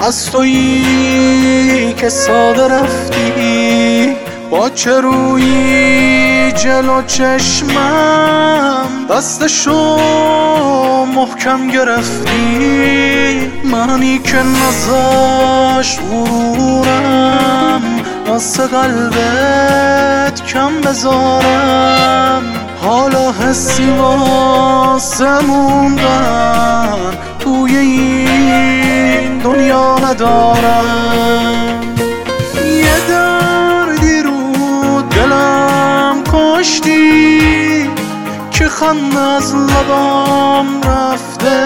از تویی که ساده رفتی، با چه رویی جلو چشمم دستشو محکم گرفتی. منی که نذاشت غرورم واسه قلبت کم بذارم، حالا حسی واسه موندن توی این دنیا ندارم. یه دردی رو دلم کشتی که خنده از لبام رفته،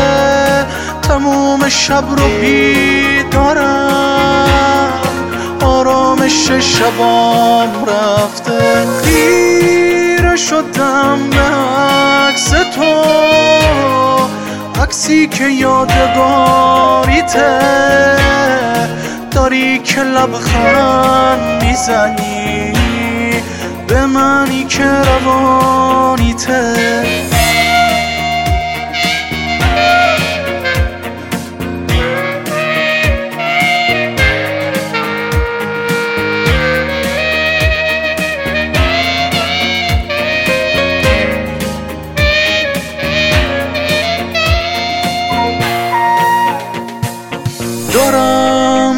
تموم شب رو بیدارم، آرامش شبام رفته. خیره شدم به عکس تو، عکسی که یادگاریته، داری که لبخند میزنی به منی که روانیته. دارم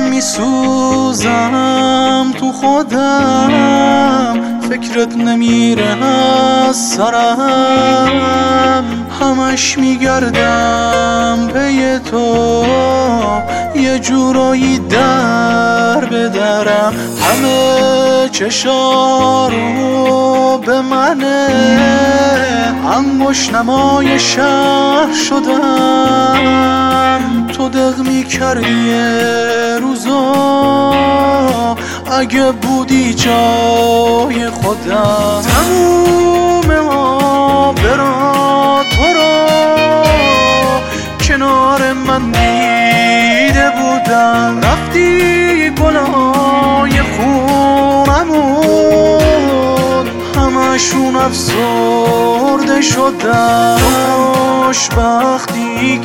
میسوزم تو خودم، فکرت نمیره از سرم، همش میگردم پی تو، یه جورایی در بدرم. همه چشارو به منه، انگشت نمای شهر شدم، تو دق میکردی روزا اگه بودی جای خودم. تموم آبرا تو را کنار من دیده بودم، رفتی گلای خونمون همشون افسرده شدن. خوشبختی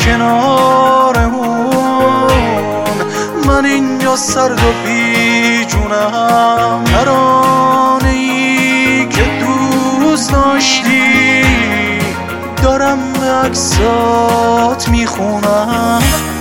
کنارمون، من اینجا سرد و بیجونم، ترانه ای که دوست داشتی دارم به عکسات میخونم.